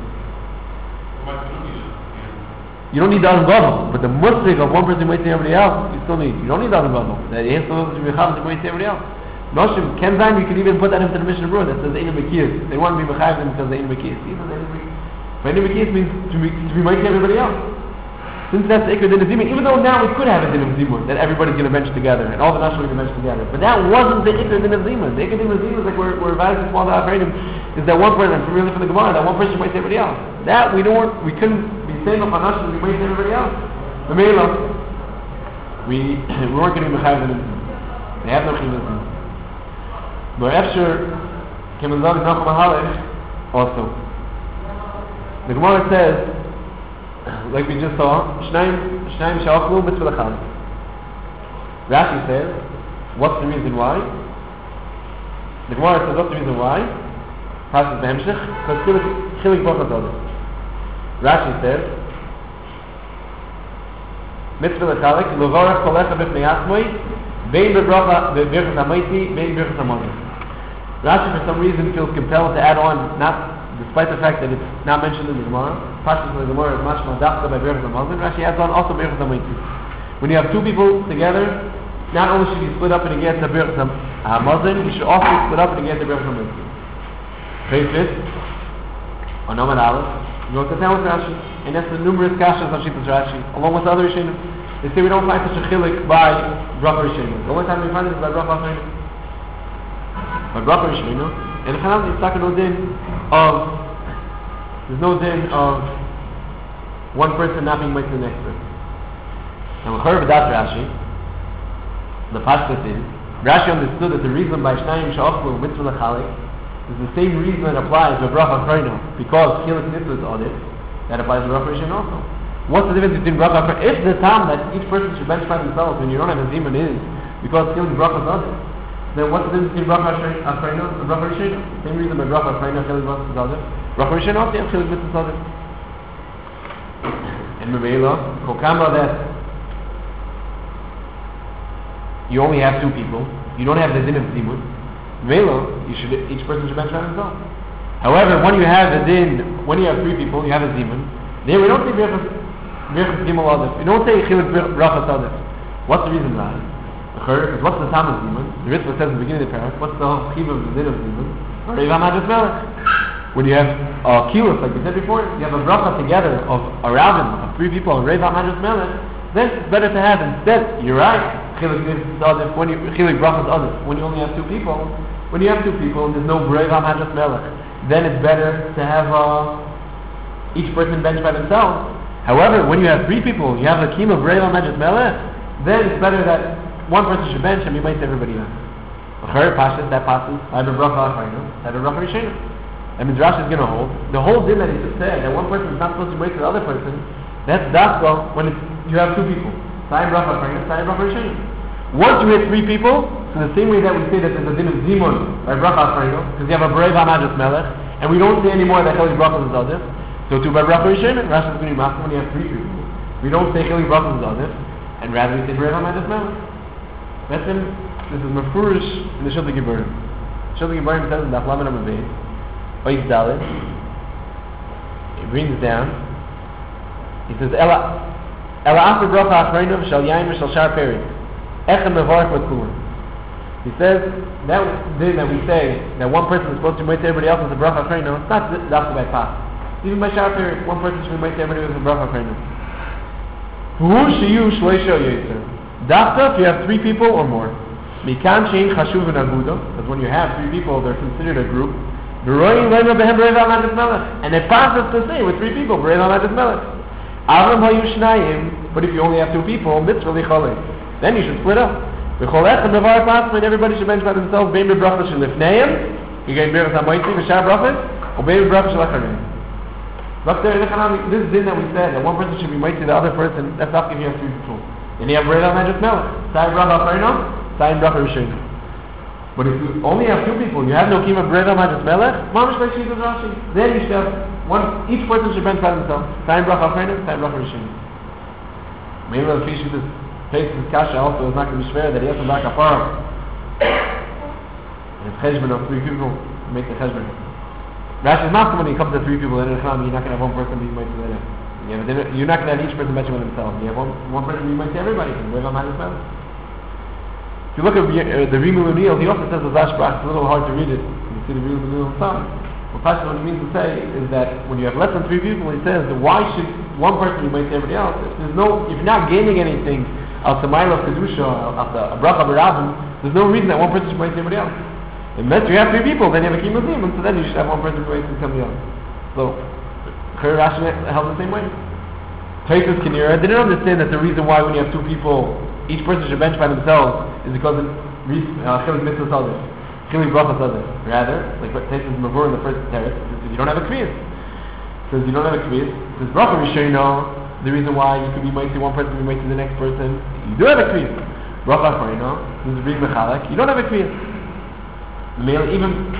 You don't need the Adam Gadol, but the Muslim of one person being made to everybody else, you still need. You don't need the Adam Gadol. That he has to be made to everybody else. Noshim, Kenzime, you could even put that into the Mishnah Berurah that says Einu Mekiyas. They want to be Mechayiv them because the Einu Mekiyas. But Einu Mekiyas means to be, to be mighty everybody else. Since that's the Ikar Din of Zimun, even though now we could have a Din of Zimun, that everybody's going to bench together, and all the Nashim are going to bench together. But that wasn't the Ikar Din of Zimun. The Ikar Din of Zimun is like we're, we're advising small to Afradim, is that one person, and really from the Gemara, that one person might say everybody else. That we don't, we couldn't be saying of Nashim, we might say everybody else. The Mela, we, we weren't going to be Mechayiv them. They have no Chiyuv. But after came along with Nachum HaHalech also. The Gemara says, like we just saw, Shnaim Shnaim Sha'achlu Mitzvah L'Chal. Rashi says, what's the reason why? The Gemara says, what's the reason why? Passes Behemshech, because Chilik Bochas Odeh. Rashi says, Mitzvah L'Chalek, L'vorach Kolecha B'fnei Asmoi, Bein B'bracha B'birchas HaMoiti, Bein B'birchas HaMoiti. Rashi for some reason feels compelled to add on, not despite the fact that it's not mentioned in the Gemara. Pashtus in the Gemara is mashma dafka by Birchas HaMazon. Rashi adds on also Birchas HaMoiti. When you have two people together, not only should you split up and get the Birchas HaMazon, you should also split up and get the Birchas HaMoiti. Page on Nomad Aleph, you go to town with Rashi, and that's the numerous kashas on Shittas Rashi, along with other Rishonim. They say we don't find such a chilik by Bracha Rishonim. The only time we find it is by Bracha Rishonim. By Bracha Rishonim, and the Chanam is talking no din of, there's no din of one person not being made to the next person. And we heard about Rashi, the Pashtus is, Rashi understood that the reason by Shnaim Sha'achlu Mitzvah L'Chalik is the same reason that applies to Bracha Chayno, because Chilik Mitzvah is on it, that applies to Bracha Rishonim also. What's the difference between Bracha Chayno? If the time that each person should bench by themselves when you don't have a Zimun is because Chilik Bracha is on it, then what's the difference between Bracha Afreina and Bracha Rishena? Same reason by Bracha Afreina, Chilik Mitzvah is on it. Bracha Rishena also have Chilik Mitzvah is on it. And Memela, Kokama that you only have two people, you don't have the din of Zimun. Memela, you should, each person should bench by himself. However, when you have the din, when you have three people, you have a Zimun, then we don't say Birchas Gimel Adif. We don't say Chilik Bracha Adif. What's the reason behind it? Because what's the time of Zimun? The Ritva says in the beginning of the parak, what's the chiv of the din of Zimun? Reiva Majas Melech. When you have a uh, kilos, like we said before, you have a bracha together of a ravin, of three people, and Reiva Majas Melech, then it's better to have instead, you're right, chilik brachas when you chilik brachas adif, when you only have two people, when you have two people and there's no Reiva Majas Melech, then it's better to have uh, each person bench by themselves. However, when you have three people, you have a kima of Reiva Majas Melech, then it's better that one person should bench and we might everybody else. That passes. I have a bracha achrayna. I have a bracha rishayna. And Midrash is going to hold the whole din that he just said that one person is not supposed to wait for the other person. That's dafka when it's, you have two people. Sai bracha achrayna, sai bracha rishayna. Once you have three people, so the same way that we say that there's a din of zimun by bracha achrayna, because you have a Reiva Majas Melech, and we don't say anymore that chelik brachas is adif. So too by bracha rishayna, Rashi is going to be master when you have three people. We don't say chelik brachas is adif, and rather we say Reiva Majas Melech. That's him. This is Mefurish in the Shilta Giburim. Shilta Giburim says in the Achlaman HaMaved, Ois Dalet, he brings down, he says, Ela Ela Afer Bracha Achrayna V'Shal Yaim V'Shal Shar Peri Echem Mevarach V'Tkurim. He says, that din that we say, that one person is supposed to make everybody else with a Bracha Achrayna, it's not just by pass. Even by Shar Peri, one person should make everybody with a Bracha Achrayna. Hu Shiyu Shleisha Yetzer. Dafta, if you have three people or more. Mikan shein chashuv and aguda, because when you have three people, they're considered a group. And it passes to say with three people, but if you only have two people, then you should split up. And everybody should bench by themselves. You get Look there, this din that we said, that one person should be mighty to the other person, that's not if you have three people. Then you have Reiva Majas Melech. Sai bracha achrayna, sai bracha rishayna. But if you only have two people, you have no kima of Reiva Majas Melech, mamish like Shita Rashi. Then you should have one, each person should bench by themselves. Sai bracha achrayna, sai bracha rishayna. Maybe the fish this place this kasha also is not going to be fair that he has to back a farm. And it's cheshbon of three people to make the cheshbon. Rashi is not when he comes to three people in the Cham, you're not going to have one person being mighty to them. Yeah, but you're not going to have each person mention with themselves. You have one, one person being mighty to everybody. If you look at uh, the Rimul Unil, he also says the Zashbach, it's a little hard to read it. You see the Rimul Unil himself. Well, Pasha, what he means to say is that when you have less than three people, he says that why should one person be mighty to everybody else? If there's no, if you're not gaining anything out the Ma'ila of Kedusha, out the Bracha B'Ravim, there's no reason that one person should be mighty to everybody else. Unless you have three people, then you have a Kima Zim, and so then you should have one person who waits to somebody else. So, Chir Rashi held the same way. Taisus Kinira didn't understand that the reason why when you have two people, each person should bench by themselves is because of Chilik Mitzvah Sadeh, Chilik Bracha Sadeh. Rather, like what Taisus Mavur in the first terrace, you don't have a Kviyas. Because you don't have a Kviyas. Because Bracha Rishayna, the reason why you could be mighty to one person, be mighty to the next person, you do have a Kviyas. Bracha Achrayna, this is being Mechalek, you don't have a Kviyas. Male, even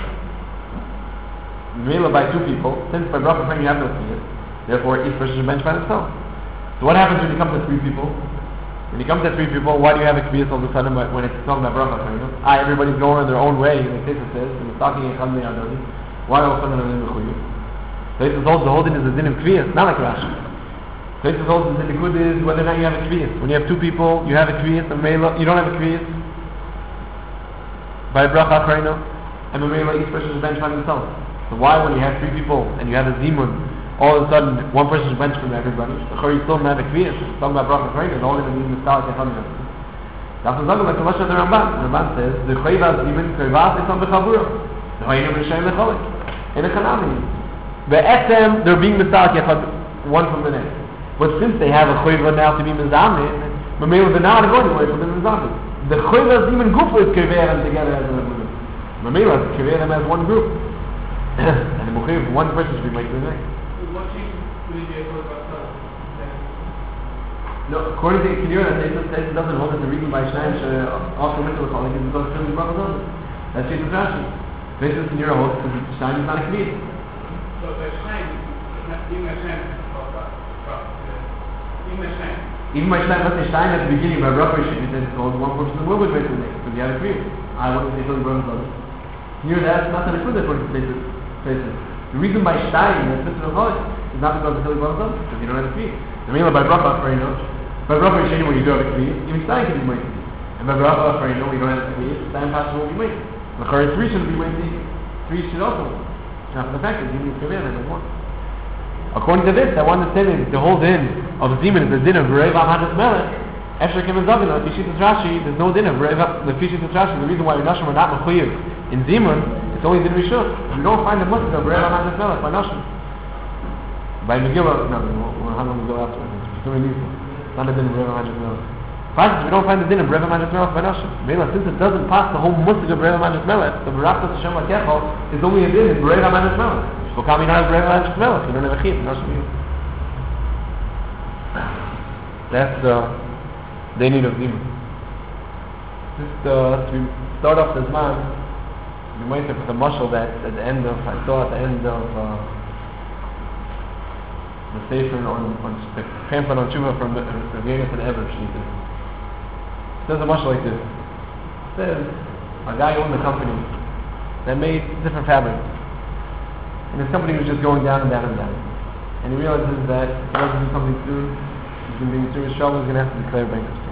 male by two people, since by bracha frame you have no kviyas, therefore each person should bench by themselves. So what happens when you come to three people? When you come to three people, why do you have a kviyas all of a sudden when it's talking about bracha frame? Ah, everybody's going their own way, like Tesa says, and it's talking in Chamli Adoni. Why all of a sudden are they mechuyev? Tesa holds the whole thing is a din of kviyas, not like Rashi. Tesa holds the nikud is whether or not you have a kviyas. When you have two people, you have a kviyas, and male, you don't have a kviyas. By bracha achrayna, and Mamela each person should bench by themselves. So why when you have three people and you have a zimun, all of a sudden one person should bench from everybody? The Chori still don't have a kviyas, it's talking about bracha achrayna, and all of them need mistalik and chamli. That's the like the Lashon of the Ramban. The Ramban says, the chayvah zimun chayvah is on the chavura. The chayvah is shayim lecholik. In a chanami. The etem, they're being mistalik one from the next. But since they have a chayvah now to be mizamin, Mamela they're not going away from the mizamin. The Choyvah Zimun Gufa is Keverim together as a group. Mamela is Keverim as one group. And the Mukhiv, one person should be making the next. What should we be able to No, according to Kedira, it doesn't hold that the reason by Shnaim also mental calling is because Kedira brought us. That's just Rashi. Basically, Kedira holds because Shnaim is not a Kedira. So the Shnaim, even a Shnaim, even a Shnaim. Even by Shnaim, let's say Shnaim at the beginning by Rav Rishon, it says called one person will be based on the next, because you have a Kedira. I want to say Kedira brought us. Here, that's not an include according to basis. The reason by Shnaim that's Mitzvah Chol is not because of Kedira brought us, because you don't have a Kedira. The meaning by Bracha, you know. By Bracha Rishon, when you do have a Kedira, even Shnaim can be mighty. And by Barach for you know we don't have to be time pass will be wait. The current three should be waiting. Three should also. Now for the fact that you need to come in and one. According to this, I want to say that the whole din of Zimun is the din of Rev Amadas Melech. After Kim and Zavina, if you see the Rashi, there's no din of Rev the Fishi the Rashi. The reason why we're Nashim are not Mechuyev in Zimun, it's only din Rishon. We don't find the Muslim of Rev Amadas Melech by Nashim. By Megillah, no, we'll have a Megillah afterwards. It's not a din of Rev Amadas Melech. First, we don't find the din of Rev Amadas Melech by Nashim. Since it doesn't pass the whole Muslim of Rev Amadas Melech, the Barachas Hashem Lakechol is only a din of Rev Amadas Melech. So come in as Rev Amadas Melech, you don't have a chiyuv, Nashim. That's the they need of Zimun. Just uh, to start off this man, we might have the mashal that at the end of, I saw at the end of uh, the Sefer on, on the pamphlet on Tshuva from the Ravina to the Eber Sheet. It says a mashal like this. It says a guy owned a company that made different fabrics. And his company was just going down and down and down. And he realizes that if he doesn't do something soon, he's going to be in serious trouble, he's going to have to declare bankruptcy.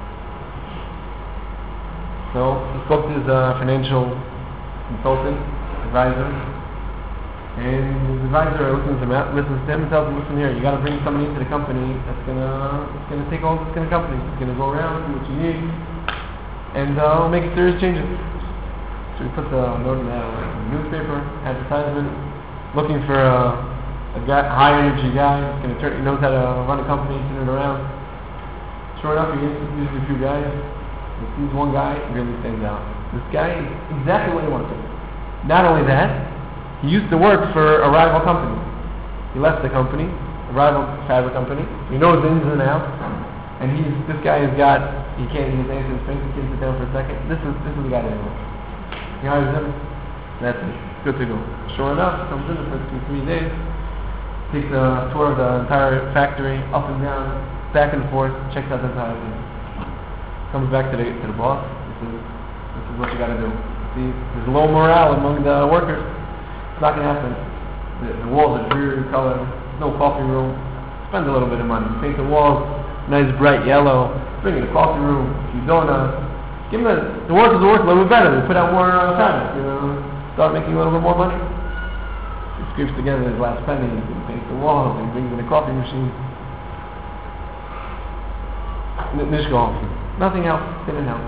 So he spoke to his uh, financial consultant, advisor, and his advisor listens to him, listens to him and tells him, listen here, you got to bring somebody into the company that's going to it's gonna take all this kind of company. It's going to go around, see what you need, and uh, we'll make serious changes. So he puts a note in the newspaper, advertisement, looking for a, a guy, high energy guy, who's going to turn, he knows how to run a company, turn it around. Sure enough, he interviews a few guys. He sees one guy, really stands out. This guy is exactly what he wants to do. Not only that, he used to work for a rival company. He left the company, a rival fabric company. He knows the ins and outs, and he's this guy has got. He can't. He's answering his strength. He can't sit down for a second. This is this is the guy that he wants. He hires him. That's it. Good to go. Sure enough, comes in for two, three days. Takes a tour of the entire factory, up and down, back and forth. Checks out the entire thing. Comes back to the to the boss. This is this is what you got to do. See, there's low morale among the workers. It's not going to happen. The, the walls are dreary color. There's no coffee room. Spend a little bit of money. Paint the walls nice bright yellow. Bring in a coffee room. A few donuts. Give them the, the workers will work a little bit better. They put out more uh, fabric. You know, start making a little bit more money. He scrapes together his last penny. He paints the walls. He brings in a coffee machine. Nishko. Nothing else. Didn't help.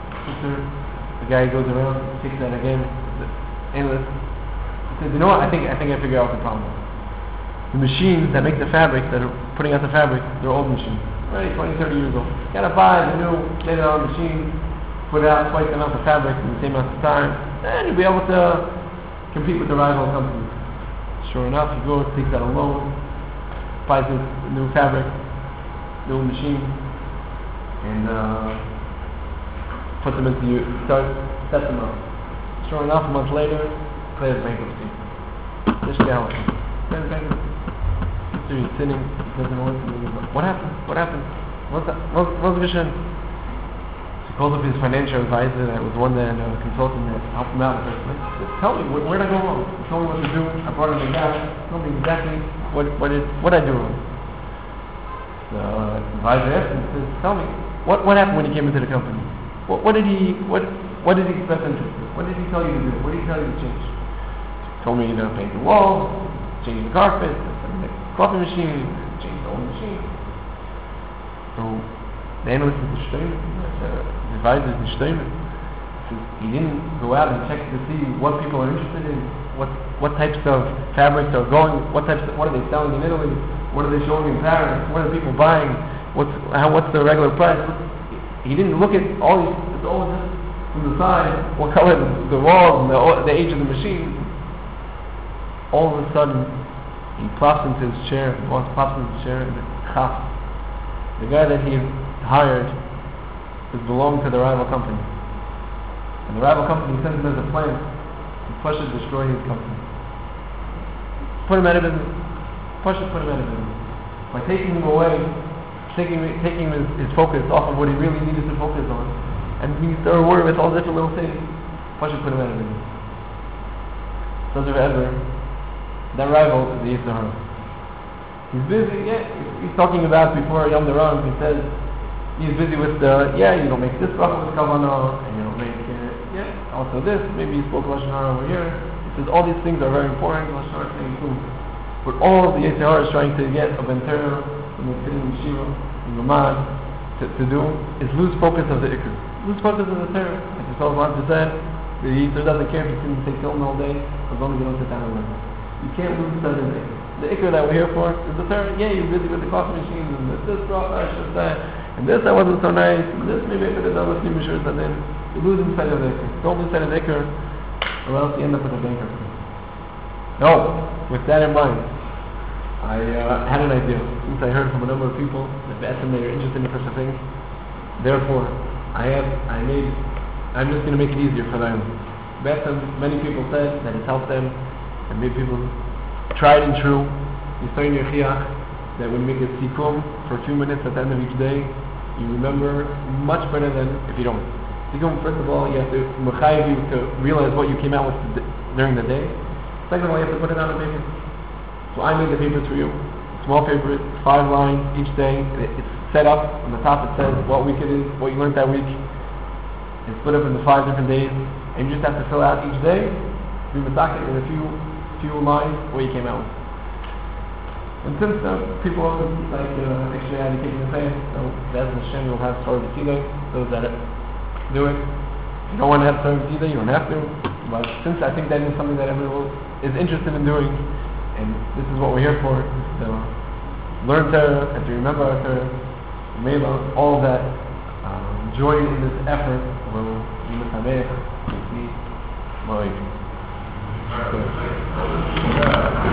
The guy goes around, takes that again. Endless. He says, you know what? I think I think I figured out what the problem is. The machines that make the fabric, that are putting out the fabric, they're old machines. Already twenty, thirty years old. You gotta buy the new state-of-the-art machine, put it out twice the amount of fabric in the same amount of time, and you'll be able to compete with the rival companies. Sure enough, he goes, takes out a loan, buys this new fabric, new machine, and uh, puts them into use, starts, sets them up. Sure enough, a month later, declares bankruptcy. This guy declares bankruptcy. So he's sitting, he doesn't know what to do. What happened? What happened? What's that? What's, what's the vision? So he calls up his financial advisor, that was one that uh, consultant that helped him out. Said, tell me, where, where did I go wrong? He told me what to do. I brought him the guy. Tell me exactly what what did what I do wrong. The uh, advisor asked him, says, tell me, what what happened when he came into the company? What, what did he what what did he express interest in? What did he tell you to do? What did he tell you to change? He told me to paint the walls, change the carpet, the coffee machine, change the whole machine. So the analyst is the shtoimer, the advisor is the shtoimer. He didn't go out and check to see what people are interested in, what what types of fabrics are going, what types of, what are they selling in Italy, what are they showing in Paris, what are people buying, what's how what's the regular price. He didn't look at all these, it's all just from the side, what color the, the walls and the, the age of the machine. All of a sudden, he plops into his chair, the boss plops into his chair, and the chaf, the guy that he hired, is belonging to the rival company. And the rival company sends him as a plan to push and destroy his company. Put him out of business. Push and put him out of business. By taking him away, taking taking his, his focus off of what he really needed to focus on, and he's so worried with all the different little things, push and put him out of business. So ever, that rival is the Yisrael. He's busy, yeah, he's, he's talking about before Yom Daran, he says, He's busy with the, yeah, you don't make this bracha with kavanah, and you don't make, uh, yeah, also this, maybe you spoke Lashon Hara over here. He says all these things are very important, Lashon Hara saying too. But all the Yetzer Hara is trying to get a Bentera, from the Tzilim Yeshiva, from the man, to, to do, is lose focus of the Iker. Lose focus of the Torah. Like the Solomon said, the Yetzer doesn't care if you can take film all day, as long as you don't sit down and learn. You can't lose sight of the Iker. The Iker that we're here for is the Torah. Yeah, you're busy with the coffee machines, and this, this bracha, I should say, and this I wasn't so nice, and this maybe I could have done with few mishurs, and then you're losing sight of the Iker. Don't lose sight of the Iker, or else you end up with a bankruptcy. No, with that in mind, I uh, had an idea, since I heard from a number of people that they are interested in such a thing. Therefore, I have, I made, I'm just going to make it easier for them. Many people said that it's helped them, and made people tried and true. You start in your chiach, that when you make a sikkum for a few minutes at the end of each day, you remember much better than if you don't. Sikkum, first of all, you have to mechayiv you to realize what you came out with the, during the day. Second of all, you have to put it on the paper. So I made the papers for you. Small papers, five lines each day. It's set up on the top. It says what week it is, what you learned that week. It's split up into five different days, and you just have to fill out each day. Be masaket in a few few lines what you came out with. And since uh, people always like uh, extra education and saying, so Bez and Hashem will have Torah B'Tzidai, those that do it. If you don't want to have Torah B'Tzidai, you don't have to. But since I think that is something that everyone is interested in doing, and this is what we're here for, to learn Torah and to remember our Torah, may all that um, joy in this effort will be Mesamech, will be Moed.